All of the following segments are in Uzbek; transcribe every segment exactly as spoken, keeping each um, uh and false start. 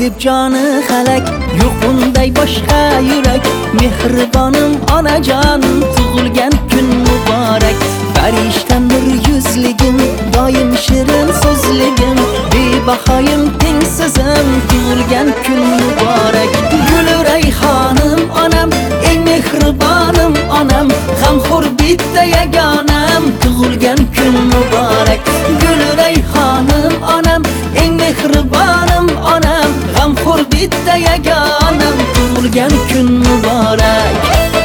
deb joni halak, yo'q bunday boshqa yurak. Mehribonim onajon, tug'ilgan kun muborak. Farishtam nur yuzligim, doim shirin so'zligim, bebahoyim tengsizim, tug'ilgan kun muborak. Gul rayhonim onam, eng mehribonim onam, g'amxo'r bitta yagonam, tug'ilgan kun muborak. Gul rayhonim onam, eng mehribonim onam, g'amxo'r bitta yagonam, tug'ilgan kun muborak.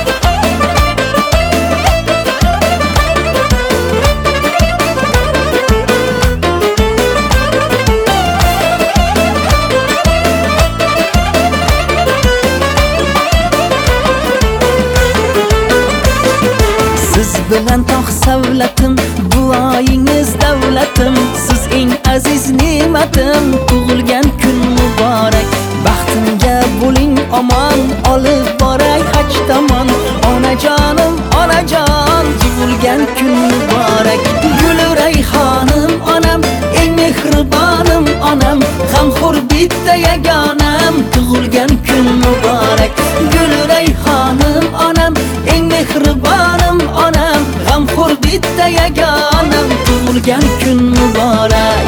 Siz bilan tog' savlatim, duoyingiz davlatim, siz eng aziz ne'matim, tug'ilgan kun muborak. Baxtimga bo'ling omon, olib boray haj tomon. Onajonim, onajon, tug'ilgan kun muborak. Gul rayhonim onam, eng mehribonim onam, g'amxo'r bitta yagonam, tug'ilgan kun muborak. Gul rayhonim onam, eng mehribonim onam, g'amxo'r bitta yagonam, tug'ilgan kun muborak.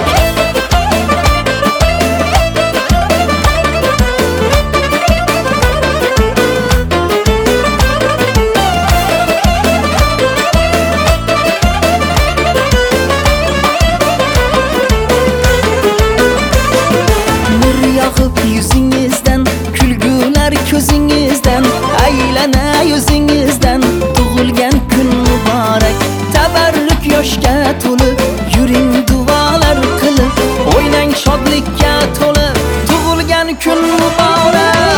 Yuzingizdan, kulgular ko'zingizdan, aylana yuzingizdan, tug'ilgan kun muborak. Tabarruk yoshga to'lib, yuring duolar qilib, o'ynang shodlikka to'lib, tug'ilgan kun muborak.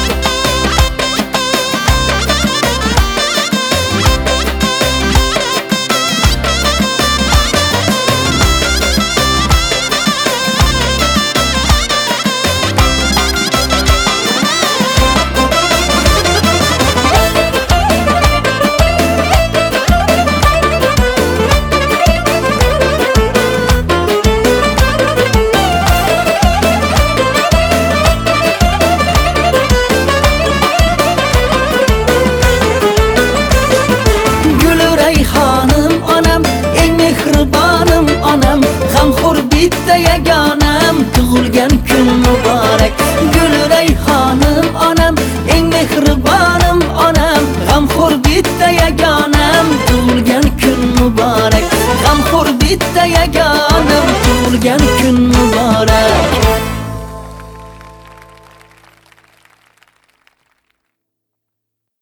Mehribonim onam, g'amxo'r bitta yagonam, tug'ilgan kun muborak.